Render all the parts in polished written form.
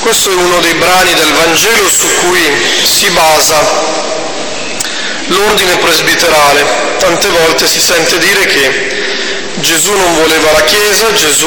Questo è uno dei brani del Vangelo su cui si basa l'ordine presbiterale. Tante volte si sente dire che Gesù non voleva la Chiesa, Gesù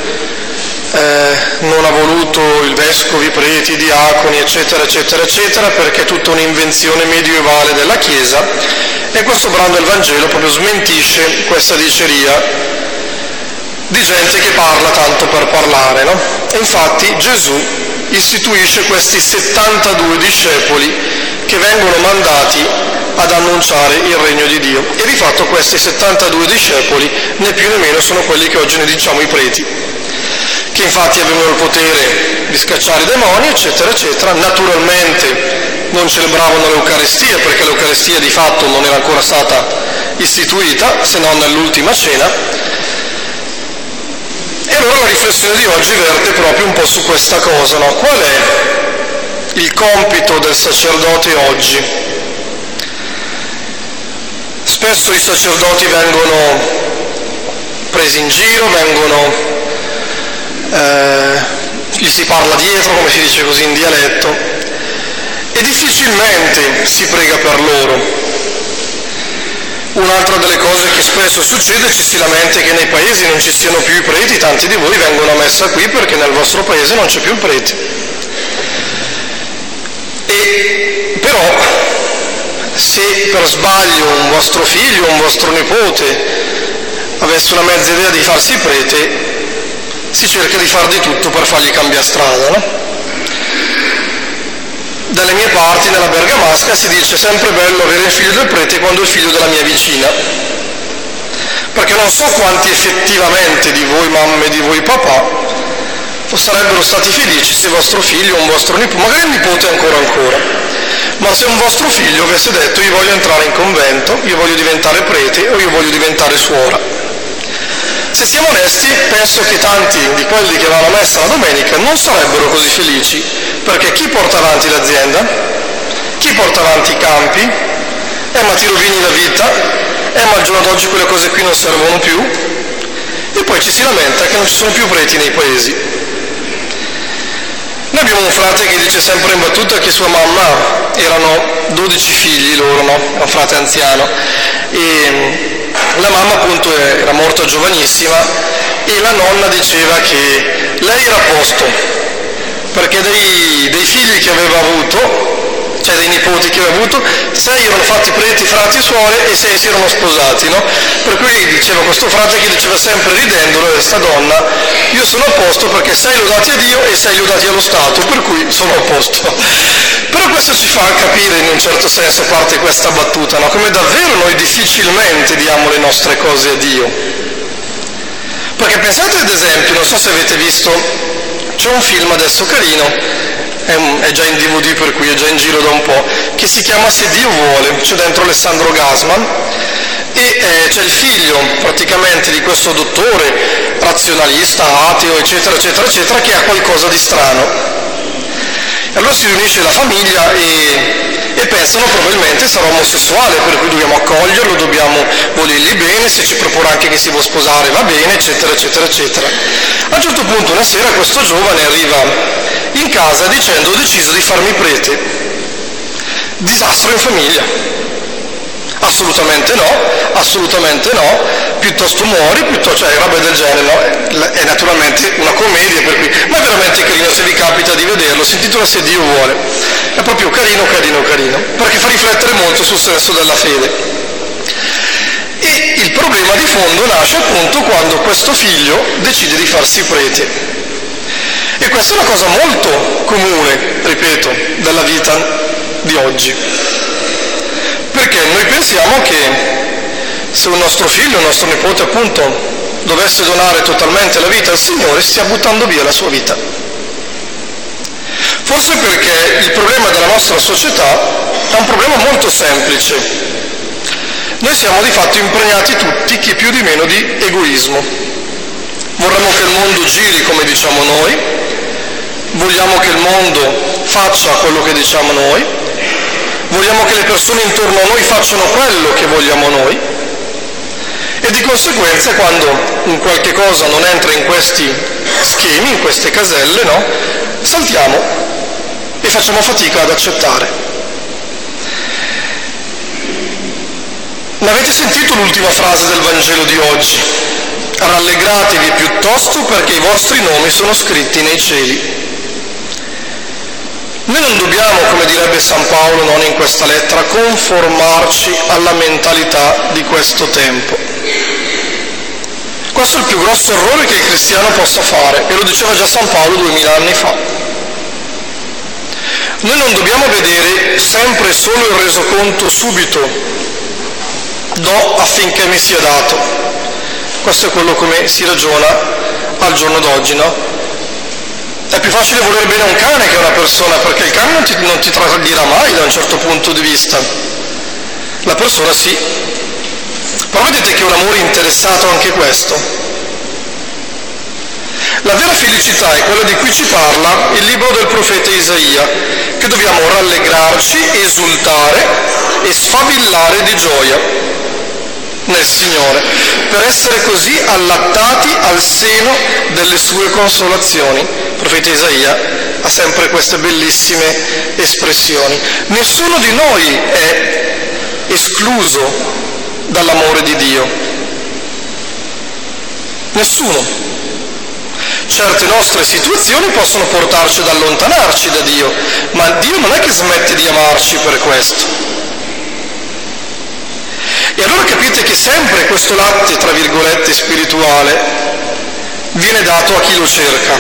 non ha voluto i vescovi, i preti, i diaconi, eccetera, eccetera, eccetera, perché è tutta un'invenzione medievale della Chiesa, e questo brano del Vangelo proprio smentisce questa diceria di gente che parla tanto per parlare, no? E infatti Gesù istituisce questi 72 discepoli che vengono mandati ad annunciare il regno di Dio, e di fatto questi 72 discepoli né più né meno sono quelli che oggi ne diciamo i preti, che infatti avevano il potere di scacciare i demoni, eccetera, eccetera. Naturalmente non celebravano l'Eucaristia, perché l'Eucaristia di fatto non era ancora stata istituita, se non nell'ultima cena. E allora la riflessione di oggi verte proprio un po' su questa cosa, no? Qual è il compito del sacerdote oggi? Spesso i sacerdoti vengono presi in giro, gli si parla dietro, come si dice così in dialetto, e difficilmente si prega per loro. Un'altra delle cose che spesso succede, ci si lamenta che nei paesi non ci siano più i preti, tanti di voi vengono a messa qui perché nel vostro paese non c'è più il prete. E però se per sbaglio un vostro figlio o un vostro nipote avesse una mezza idea di farsi prete, si cerca di far di tutto per fargli cambiare strada, no? Dalle mie parti, nella Bergamasca, si dice sempre bello avere il figlio del prete quando è il figlio della mia vicina, perché non so quanti effettivamente di voi mamme e di voi papà sarebbero stati felici se vostro figlio o un vostro nipote, magari il nipote ancora, ma se un vostro figlio avesse detto io voglio entrare in convento, io voglio diventare prete o io voglio diventare suora. Se siamo onesti, penso che tanti di quelli che vanno a messa la domenica non sarebbero così felici, perché chi porta avanti l'azienda, chi porta avanti i campi, ma ti rovini la vita, ma al giorno d'oggi quelle cose qui non servono più, e poi ci si lamenta che non ci sono più preti nei paesi. Noi abbiamo un frate che dice sempre in battuta che sua mamma, erano 12 figli loro, no? Un frate anziano, e la mamma appunto era morta giovanissima, e la nonna diceva che lei era a posto, perché dei figli che aveva avuto, cioè dei nipoti che aveva avuto, 6 erano fatti preti, frati e suore, e 6 si erano sposati, no? Per cui diceva questo frate che diceva sempre ridendolo a questa donna, io sono a posto perché 6 lodati a Dio e 6 lodati allo Stato, per cui sono a posto. Però questo ci fa capire in un certo senso, a parte questa battuta, no? Come davvero noi difficilmente diamo le nostre cose a Dio. Perché pensate ad esempio, non so se avete visto, c'è un film adesso carino, è già in DVD per cui è già in giro da un po', che si chiama Se Dio vuole, c'è dentro Alessandro Gasman, e c'è il figlio praticamente di questo dottore razionalista, ateo, eccetera, eccetera, eccetera, che ha qualcosa di strano. Allora si riunisce la famiglia e pensano probabilmente sarà omosessuale, per cui dobbiamo accoglierlo, dobbiamo volergli bene, se ci propone anche che si vuole sposare va bene, eccetera, eccetera, eccetera. A un certo punto una sera questo giovane arriva in casa dicendo ho deciso di farmi prete. Disastro in famiglia. Assolutamente no, piuttosto muori, cioè roba del genere, no? È naturalmente una commedia, per cui, ma è veramente carino se vi capita di vederlo, si intitola Se Dio vuole, è proprio carino, perché fa riflettere molto sul senso della fede. E il problema di fondo nasce appunto quando questo figlio decide di farsi prete. E questa è una cosa molto comune, ripeto, della vita di oggi. Perché noi pensiamo che se un nostro figlio, un nostro nipote appunto, dovesse donare totalmente la vita al Signore, stia buttando via la sua vita. Forse perché il problema della nostra società è un problema molto semplice. Noi siamo di fatto impregnati tutti, chi più di meno, di egoismo. Vorremmo che il mondo giri come diciamo noi, vogliamo che il mondo faccia quello che diciamo noi, vogliamo che le persone intorno a noi facciano quello che vogliamo noi, e di conseguenza quando un qualche cosa non entra in questi schemi, in queste caselle, no? saltiamo e facciamo fatica ad accettare. Ma avete sentito l'ultima frase del Vangelo di oggi? Rallegratevi piuttosto perché i vostri nomi sono scritti nei cieli. Noi non dobbiamo, come direbbe San Paolo non in questa lettera, conformarci alla mentalità di questo tempo. Questo è il più grosso errore che il cristiano possa fare, e lo diceva già San Paolo 2000 anni fa. Noi non dobbiamo vedere sempre solo il resoconto subito, do affinché mi sia dato. Questo è quello come si ragiona al giorno d'oggi, no? È più facile volere bene a un cane che a una persona, perché il cane non ti tradirà mai da un certo punto di vista. La persona sì. Però vedete che è un amore interessato anche questo. La vera felicità è quella di cui ci parla il libro del profeta Isaia, che dobbiamo rallegrarci, esultare e sfavillare di gioia nel Signore, per essere così allattati al seno delle sue consolazioni. Il profeta Isaia ha sempre queste bellissime espressioni. Nessuno di noi è escluso dall'amore di Dio. Nessuno. Certe nostre situazioni possono portarci ad allontanarci da Dio, ma Dio non è che smette di amarci per questo. E allora capite che sempre questo latte, tra virgolette, spirituale, viene dato a chi lo cerca.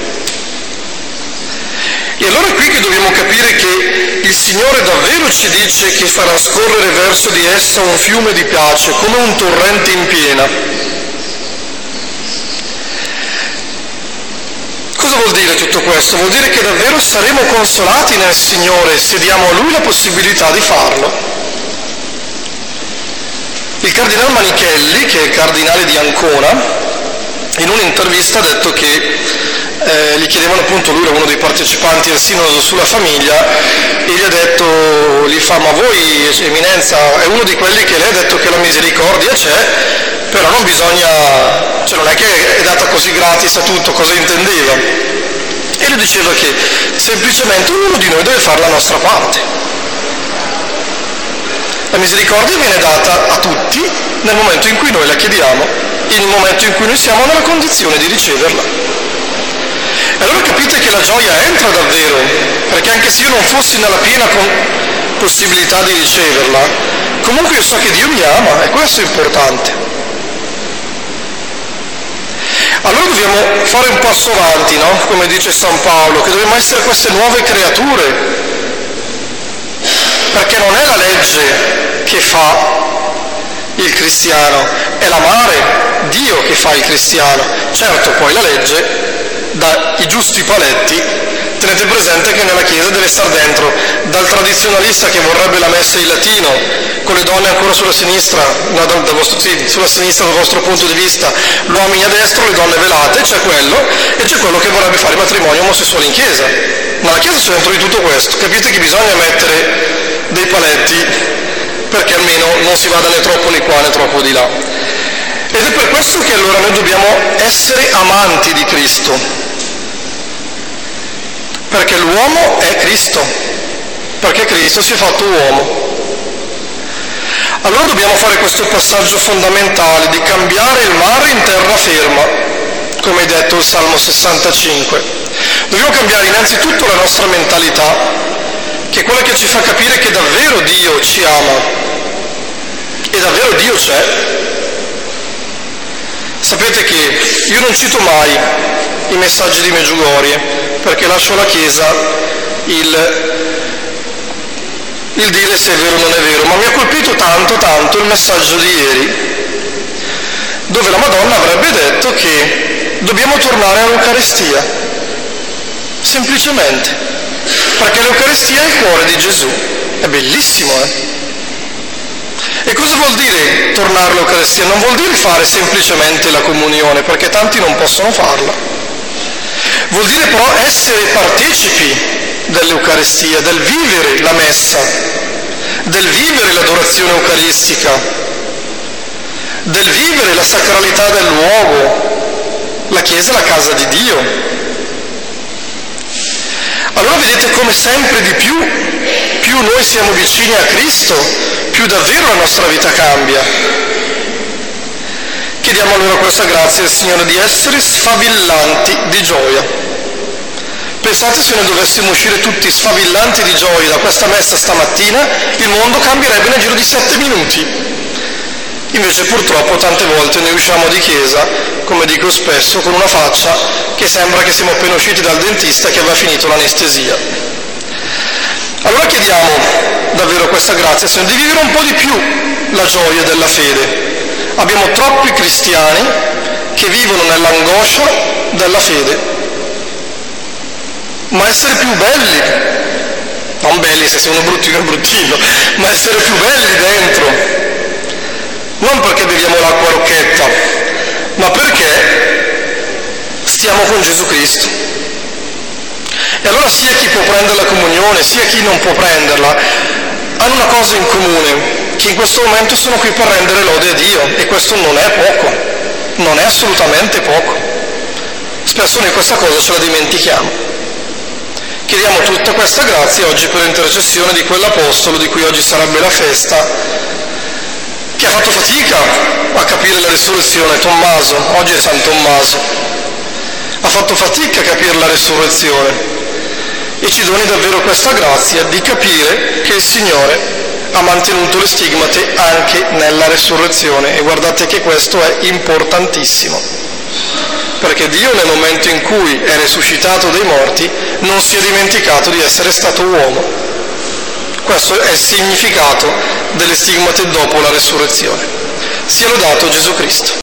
E allora è qui che dobbiamo capire che il Signore davvero ci dice che farà scorrere verso di essa un fiume di pace, come un torrente in piena. Cosa vuol dire tutto questo? Vuol dire che davvero saremo consolati nel Signore se diamo a Lui la possibilità di farlo. Il cardinal Manichelli, che è il cardinale di Ancona, in un'intervista ha detto che gli chiedevano appunto, lui era uno dei partecipanti al sinodo sulla famiglia, e gli ha detto, gli fa, ma voi, Eminenza, è uno di quelli che lei ha detto che la misericordia c'è, però non bisogna, cioè non è che è data così gratis a tutto, cosa intendeva? E lui diceva che semplicemente ognuno di noi deve fare la nostra parte. La misericordia viene data a tutti nel momento in cui noi la chiediamo, nel momento in cui noi siamo nella condizione di riceverla. E allora capite che la gioia entra davvero, perché anche se io non fossi nella piena possibilità di riceverla, comunque io so che Dio mi ama, e questo è importante. Allora dobbiamo fare un passo avanti, no? Come dice San Paolo, che dobbiamo essere queste nuove creature, perché non è la legge che fa il cristiano, è l'amare Dio che fa il cristiano. Certo, poi la legge dà i giusti paletti. Tenete presente che nella Chiesa deve stare dentro, dal tradizionalista che vorrebbe la messa in latino, con le donne ancora sulla sinistra, no, sulla sinistra dal vostro punto di vista, uomini a destra, le donne velate, c'è quello, e c'è quello che vorrebbe fare il matrimonio omosessuale in Chiesa. Ma la Chiesa c'è dentro di tutto questo. Capite che bisogna mettere dei paletti perché almeno non si vada né troppo di qua né troppo di là. Ed è per questo che allora noi dobbiamo essere amanti di Cristo, perché l'uomo è Cristo, perché Cristo si è fatto uomo. Allora dobbiamo fare questo passaggio fondamentale di cambiare il mare in terraferma, come hai detto il Salmo 65. Dobbiamo cambiare innanzitutto la nostra mentalità, che è quella che ci fa capire che davvero Dio ci ama e davvero Dio c'è. Sapete che io non cito mai i messaggi di Medjugorje, perché lascio alla Chiesa il dire se è vero o non è vero, ma mi ha colpito tanto il messaggio di ieri, dove la Madonna avrebbe detto che dobbiamo tornare all'Eucaristia, semplicemente, perché l'Eucaristia è il cuore di Gesù. È bellissimo, E cosa vuol dire tornare all'Eucaristia? Non vuol dire fare semplicemente la comunione, perché tanti non possono farla. Vuol dire però essere partecipi dell'Eucaristia, del vivere la messa, del vivere l'adorazione eucaristica, del vivere la sacralità del luogo. La Chiesa è la casa di Dio. Allora vedete come sempre di più noi siamo vicini a Cristo, più davvero la nostra vita cambia. Chiediamo allora questa grazia al Signore di essere sfavillanti di gioia. Pensate se noi dovessimo uscire tutti sfavillanti di gioia da questa messa stamattina, il mondo cambierebbe nel giro di 7 minuti. Invece purtroppo tante volte noi usciamo di chiesa, come dico spesso, con una faccia che sembra che siamo appena usciti dal dentista che aveva finito l'anestesia. Allora chiediamo davvero questa grazia, Signore, di vivere un po' di più la gioia della fede. Abbiamo troppi cristiani che vivono nell'angoscia della fede. Ma essere più belli, non belli se sei uno bruttino è bruttino, ma essere più belli dentro, non perché beviamo l'acqua rocchetta, ma perché stiamo con Gesù Cristo. E allora sia chi può prendere la comunione, sia chi non può prenderla, hanno una cosa in comune, che in questo momento sono qui per rendere lode a Dio, e questo non è poco, non è assolutamente poco. Spesso noi questa cosa ce la dimentichiamo. Chiediamo tutta questa grazia oggi per l'intercessione di quell'apostolo di cui oggi sarebbe la festa, che ha fatto fatica a capire la risurrezione, Tommaso, oggi è San Tommaso, ha fatto fatica a capire la risurrezione, e ci doni davvero questa grazia di capire che il Signore ha mantenuto le stigmate anche nella risurrezione, e guardate che questo è importantissimo, perché Dio nel momento in cui è risuscitato dai morti non si è dimenticato di essere stato uomo. Questo è il significato delle stigmate dopo la risurrezione. Sia lodato Gesù Cristo.